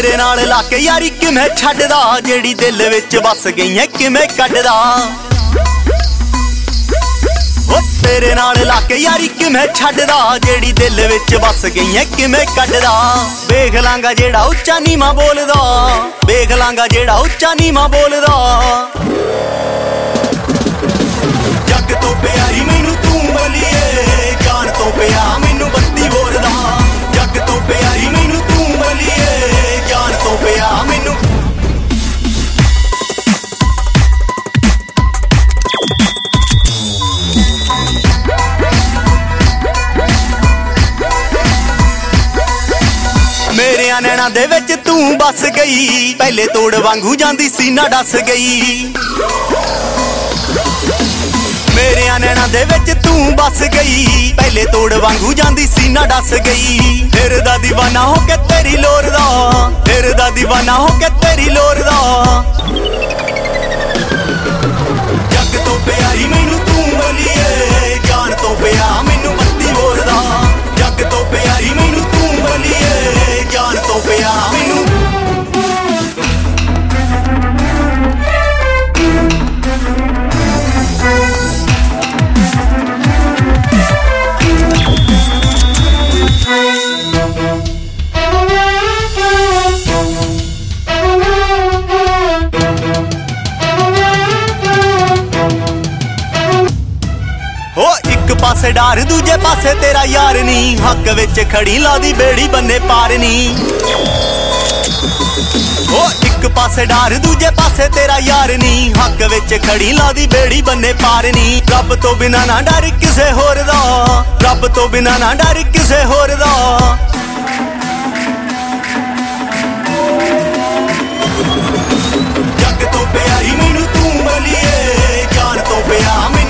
तेरे नाल लाके यारी किवें छड्डदा, जेड़ी दिल विच बस गई है किवें कड्डदा। तेरे नाल लाके यारी किवें छड्डदा, जेड़ी दिल विच बस गई है किवें कड्डदा। वेख लांगा जेड़ा उच्चा नीवां बोलदा, वेख लांगा जेड़ा उच्चा नीवां बोलदा। जग तो प्यारी मैनू तू बलिए, जान तो पिया मैनू बत्ती बोलदा। जग तो प्यारी मैनू तू बलिए, जान तो पिया मैनू। मेरे नैना दे विच तू बस गई, पहले तोड़ वांगू जांदी सीना डस गई। मेरे नैना दे विच तू बस गई, पहले तोड़ वांगू जांदी सीना डस गई। फिर दा दीवाना हो के तेरी लोरदा, फिर दा दीवाना हो के तेरी लोरदा। जग तो प्यारी मैनू तू बलिए, जान तो पिया मैनू बत्ती बोलदा। जग तो प्यारी मैनू तू बलिए, जान तो पिया मैनू। एक पासे डार दूजे पासे तेरा यार नी, हक विच खड़ी लादी बेड़ी बन्ने पार नी। एक पासे डार दूजे पासे तेरा यार नी, हक विच खड़ी लादी बेड़ी बन्ने पार नी। रब तो बिना ना डर किसे होर दा, रब तो बिना ना डर किसे होर दा। जग तो प्यारी मैनू तू बलिए, जान तो पिया मैनू।